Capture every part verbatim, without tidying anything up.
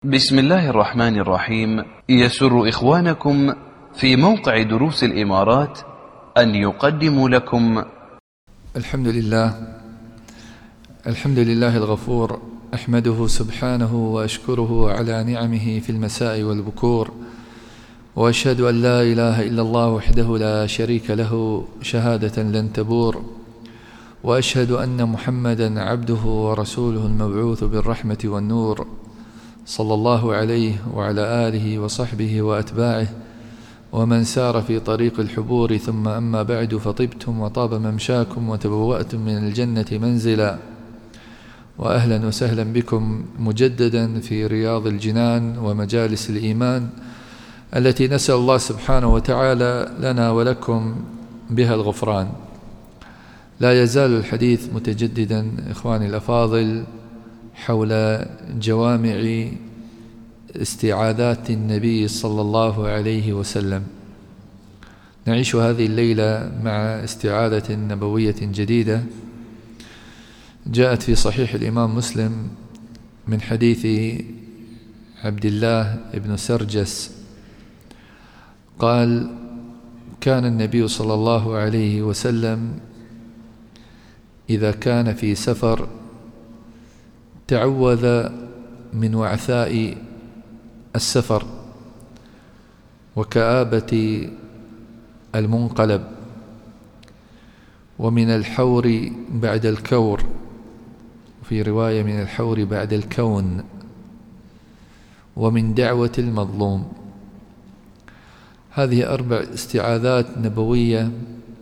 بسم الله الرحمن الرحيم. يسر إخوانكم في موقع دروس الإمارات أن يقدموا لكم الحمد لله الحمد لله الغفور، أحمده سبحانه وأشكره على نعمه في المساء والبكور، وأشهد أن لا إله إلا الله وحده لا شريك له شهادة لن تبور، وأشهد أن محمدا عبده ورسوله المبعوث بالرحمة والنور، صلى الله عليه وعلى آله وصحبه وأتباعه ومن سار في طريق الحبور. ثم أما بعد، فطبتم وطاب ممشاكم وتبوأتم من الجنة منزلا، وأهلا وسهلا بكم مجددا في رياض الجنان ومجالس الإيمان التي نسأل الله سبحانه وتعالى لنا ولكم بها الغفران. لا يزال الحديث متجددا إخواني الأفاضل حول جوامع استعاذات النبي صلى الله عليه وسلم. نعيش هذه الليلة مع استعاذة نبوية جديدة جاءت في صحيح الإمام مسلم من حديث عبد الله بن سرجس قال: كان النبي صلى الله عليه وسلم إذا كان في سفر تعوذ من وعثاء السفر وكآبة المنقلب ومن الحور بعد الكور، في رواية من الحور بعد الكون، ومن دعوة المظلوم. هذه أربع استعاذات نبوية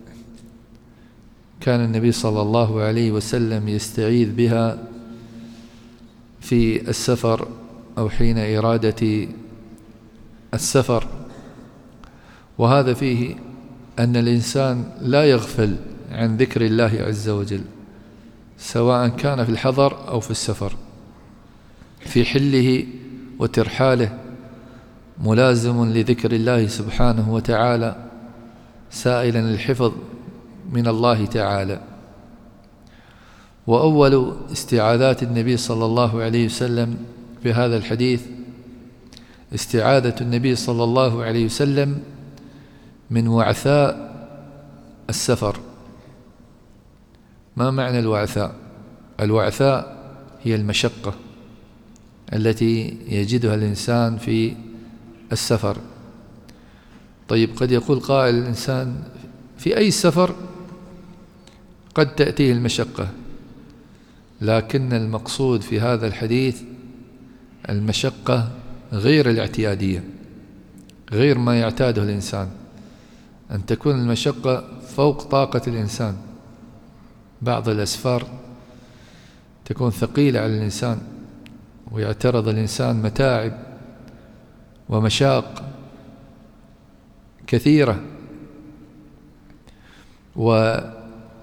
كان النبي صلى الله عليه وسلم يستعيذ بها في السفر أو حين إرادة السفر، وهذا فيه أن الإنسان لا يغفل عن ذكر الله عز وجل، سواء كان في الحضر أو في السفر، في حله وترحاله ملازم لذكر الله سبحانه وتعالى، سائلا الحفظ من الله تعالى. وأول استعاذات النبي صلى الله عليه وسلم في هذا الحديث استعاذة النبي صلى الله عليه وسلم من وعثاء السفر. ما معنى الوعثاء؟ الوعثاء هي المشقة التي يجدها الإنسان في السفر. طيب، قد يقول قائل: الإنسان في أي سفر قد تأتيه المشقة، لكن المقصود في هذا الحديث المشقة غير الاعتيادية، غير ما يعتاده الإنسان، أن تكون المشقة فوق طاقة الإنسان. بعض الأسفار تكون ثقيلة على الإنسان ويعترض الإنسان متاعب ومشاق كثيرة، وما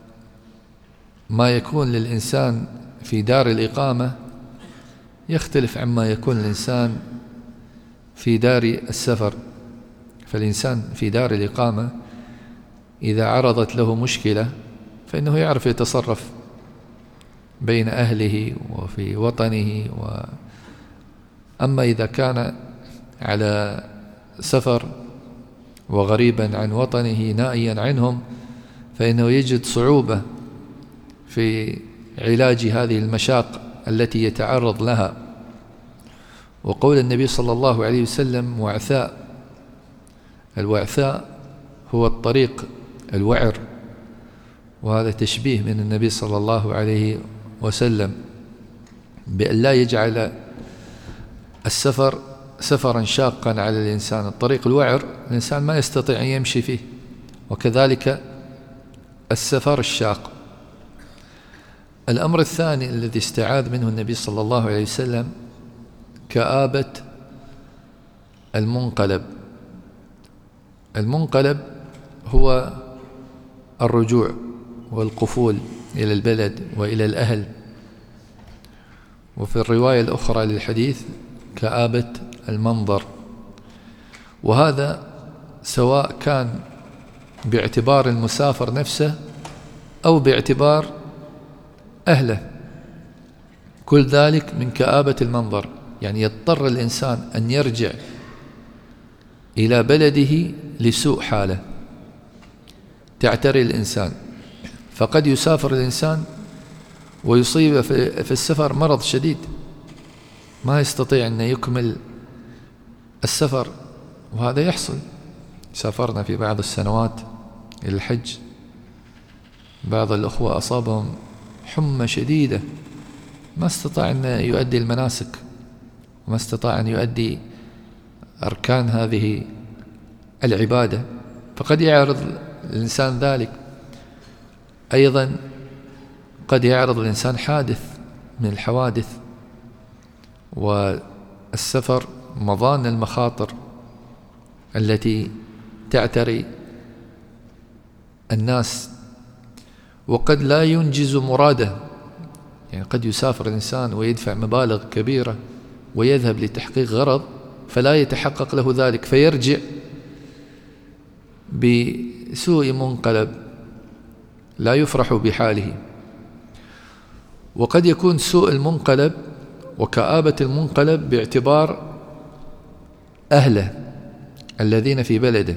يكون للإنسان في دار الإقامة يختلف عما يكون الإنسان في دار السفر. فالإنسان في دار الإقامة إذا عرضت له مشكلة فإنه يعرف يتصرف بين أهله وفي وطنه و... أما إذا كان على سفر وغريبا عن وطنه نائيا عنهم فإنه يجد صعوبة في علاج هذه المشاق التي يتعرض لها. وقول النبي صلى الله عليه وسلم وعثاء، الوعثاء هو الطريق الوعر، وهذا تشبيه من النبي صلى الله عليه وسلم بأن لا يجعل السفر سفرا شاقا على الإنسان. الطريق الوعر الإنسان ما يستطيع أن يمشي فيه، وكذلك السفر الشاق. الأمر الثاني الذي استعاذ منه النبي صلى الله عليه وسلم كآبة المنقلب. المنقلب هو الرجوع والقفول إلى البلد وإلى الأهل، وفي الرواية الأخرى للحديث كآبة المنظر. وهذا سواء كان باعتبار المسافر نفسه أو باعتبار أهله، كل ذلك من كآبة المنظر. يعني يضطر الإنسان أن يرجع إلى بلده لسوء حاله تعتري الإنسان. فقد يسافر الإنسان ويصيب في السفر مرض شديد ما يستطيع أن يكمل السفر، وهذا يحصل. سافرنا في بعض السنوات إلى الحج، بعض الأخوة أصابهم حمى شديدة ما استطاع أن يؤدي المناسك وما استطاع أن يؤدي أركان هذه العبادة، فقد يعرض الإنسان ذلك. أيضا قد يعرض الإنسان حادث من الحوادث، والسفر مظان المخاطر التي تعتري الناس، وقد لا ينجز مراده. يعني قد يسافر الإنسان ويدفع مبالغ كبيرة ويذهب لتحقيق غرض فلا يتحقق له ذلك، فيرجع بسوء منقلب لا يفرح بحاله. وقد يكون سوء المنقلب وكآبة المنقلب باعتبار أهله الذين في بلده،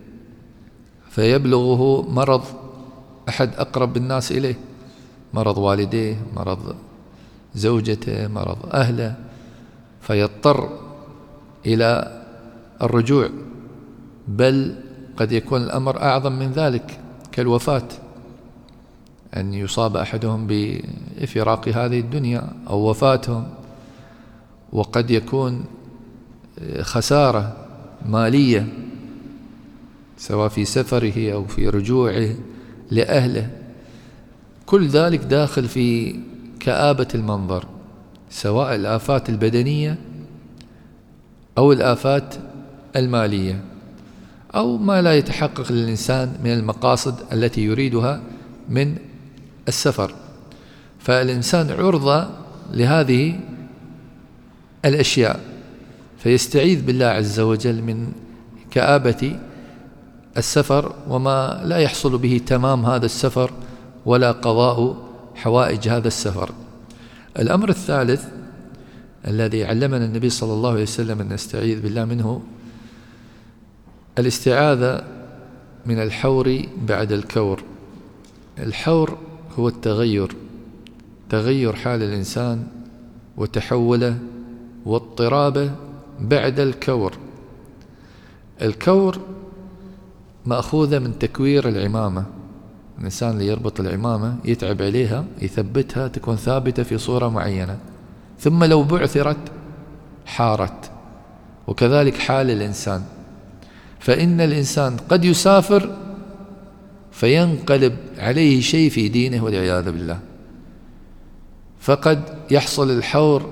فيبلغه مرض أحد أقرب الناس إليه، مرض والديه، مرض زوجته، مرض أهله، فيضطر إلى الرجوع. بل قد يكون الأمر أعظم من ذلك كالوفاة، أن يصاب أحدهم بفراق هذه الدنيا أو وفاتهم، وقد يكون خسارة مالية سواء في سفره أو في رجوعه لأهله. كل ذلك داخل في كآبة المنظر، سواء الآفات البدنية أو الآفات المالية أو ما لا يتحقق للإنسان من المقاصد التي يريدها من السفر. فالإنسان عرضة لهذه الأشياء، فيستعيذ بالله عز وجل من كآبة السفر وما لا يحصل به تمام هذا السفر ولا قضاء حوائج هذا السفر. الأمر الثالث الذي علمنا النبي صلى الله عليه وسلم أن نستعيذ بالله منه الاستعاذة من الحور بعد الكور. الحور هو التغير، تغير حال الإنسان وتحوله واضطرابه بعد الكور. الكور مأخوذة من تكوير العمامة، الإنسان اللي يربط العمامة يتعب عليها يثبتها تكون ثابتة في صورة معينة، ثم لو بعثرت حارت. وكذلك حال الإنسان، فإن الإنسان قد يسافر فينقلب عليه شيء في دينه والعياذ بالله، فقد يحصل الحور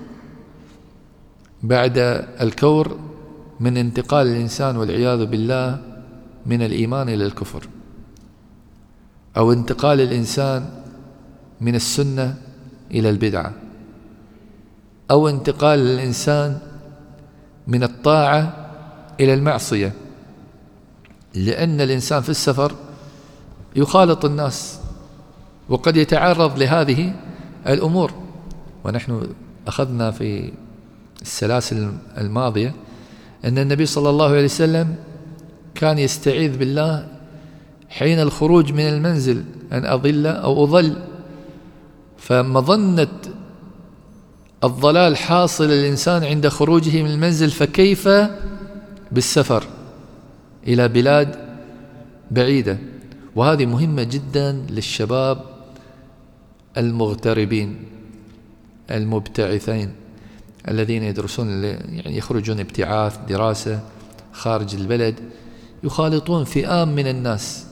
بعد الكور من انتقال الإنسان والعياذ بالله من الإيمان إلى الكفر، أو انتقال الإنسان من السنة إلى البدعة، أو انتقال الإنسان من الطاعة إلى المعصية، لأن الإنسان في السفر يخالط الناس وقد يتعرض لهذه الأمور. ونحن أخذنا في السلاسل الماضية أن النبي صلى الله عليه وسلم كان يستعيذ بالله حين الخروج من المنزل أن أضل أو أضل، فمظنة الضلال حاصل الإنسان عند خروجه من المنزل، فكيف بالسفر إلى بلاد بعيدة. وهذه مهمة جدا للشباب المغتربين المبتعثين الذين يدرسون، يعني يخرجون ابتعاث دراسة خارج البلد، يخالطون فئام من الناس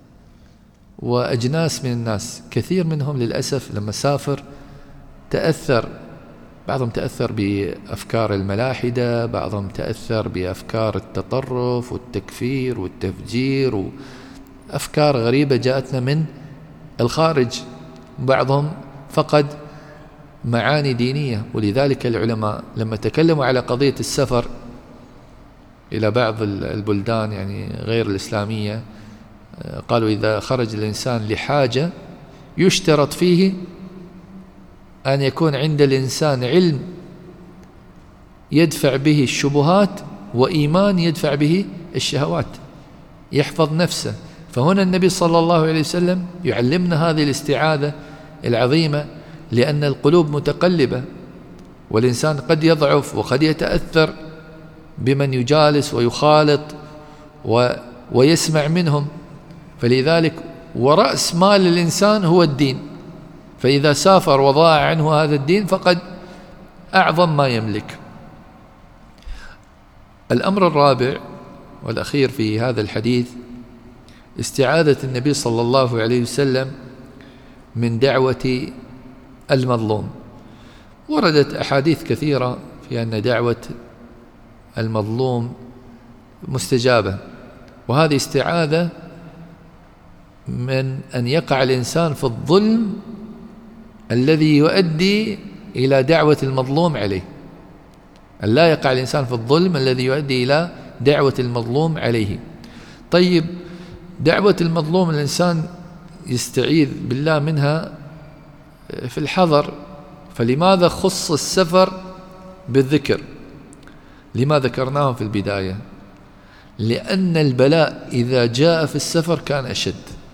وأجناس من الناس. كثير منهم للأسف لما سافر تأثر، بعضهم تأثر بأفكار الملاحدة، بعضهم تأثر بأفكار التطرف والتكفير والتفجير وأفكار غريبة جاءتنا من الخارج، بعضهم فقد معاني دينية. ولذلك العلماء لما تكلموا على قضية السفر إلى بعض البلدان يعني غير الإسلامية، قالوا إذا خرج الإنسان لحاجة يشترط فيه أن يكون عند الإنسان علم يدفع به الشبهات، وإيمان يدفع به الشهوات، يحفظ نفسه. فهنا النبي صلى الله عليه وسلم يعلمنا هذه الاستعاذة العظيمة، لأن القلوب متقلبة، والإنسان قد يضعف وقد يتأثر بمن يجالس ويخالط و ويسمع منهم. فلذلك ورأس مال الإنسان هو الدين، فإذا سافر وضاع عنه هذا الدين فقد أعظم ما يملك. الأمر الرابع والأخير في هذا الحديث استعاذة النبي صلى الله عليه وسلم من دعوة المظلوم. وردت أحاديث كثيرة في أن دعوة المظلوم مستجابة، وهذه استعاذة من أن يقع الإنسان في الظلم الذي يؤدي إلى دعوة المظلوم عليه، أن لا يقع الإنسان في الظلم الذي يؤدي إلى دعوة المظلوم عليه. طيب، دعوة المظلوم الإنسان يستعيذ بالله منها في الحضر، فلماذا خص السفر بالذكر؟ لما ذكرناه في البداية؟ لأن البلاء إذا جاء في السفر كان أشد.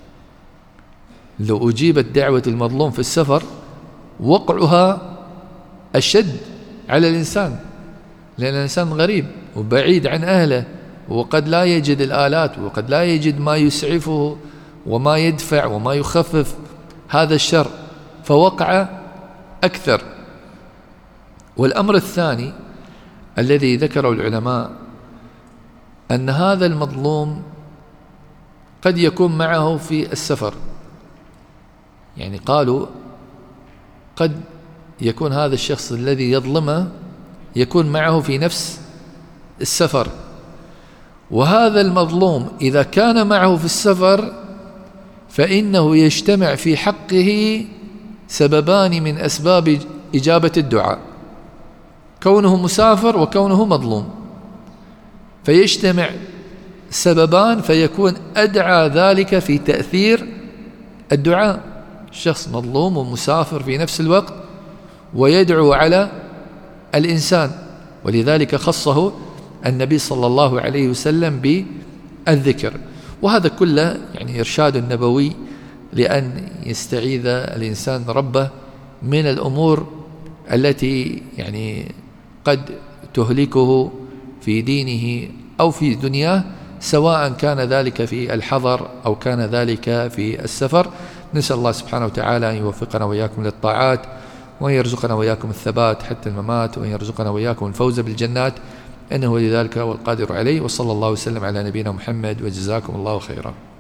لو أجيبت دعوة المظلوم في السفر وقعها أشد على الإنسان، لأن الإنسان غريب وبعيد عن أهله، وقد لا يجد الآلات، وقد لا يجد ما يسعفه وما يدفع وما يخفف هذا الشر، فوقع أكثر. والأمر الثاني الذي ذكره العلماء أن هذا المظلوم قد يكون معه في السفر، يعني قالوا قد يكون هذا الشخص الذي يظلمه يكون معه في نفس السفر، وهذا المظلوم إذا كان معه في السفر فإنه يجتمع في حقه سببان من أسباب إجابة الدعاء، كونه مسافر وكونه مظلوم، فيجتمع سببان فيكون أدعى ذلك في تأثير الدعاء. شخص مظلوم ومسافر في نفس الوقت ويدعو على الإنسان، ولذلك خصه النبي صلى الله عليه وسلم بالذكر. وهذا كله يعني إرشاد نبوي لأن يستعيذ الإنسان ربه من الأمور التي يعني قد تهلكه في دينه أو في دنياه، سواء كان ذلك في الحضر أو كان ذلك في السفر. نسأل الله سبحانه وتعالى أن يوفقنا وإياكم للطاعات، وأن يرزقنا وإياكم الثبات حتى الممات، وأن يرزقنا وإياكم الفوز بالجنات، إنه لذلك والقادر عليه. وصلى الله وسلم على نبينا محمد، وجزاكم الله خيرا.